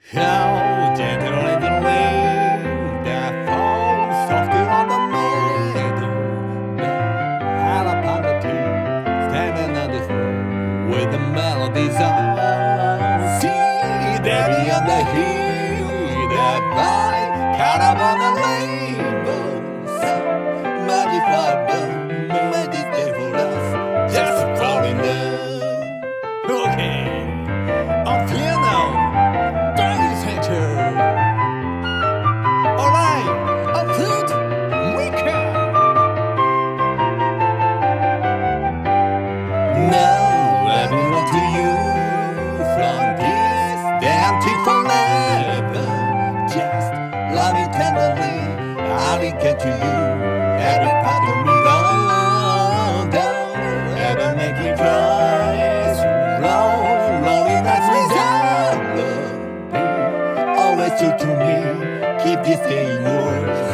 How gentle is the rain that falls softly on the meadow. Had upon the tree, standing on the floor with the melodies on. See there beyond the hill that fly, count upon the rainbows. Magic for them, magic day for us, just falling down. Okay, on piano. Alright, a flute, we can. Now I belong to you from this day until forever. Just love me tenderly, I'll be good to you. Every part of me gone down, ever make me cry. Lonely nights without love. Always true to me, keep this day yours.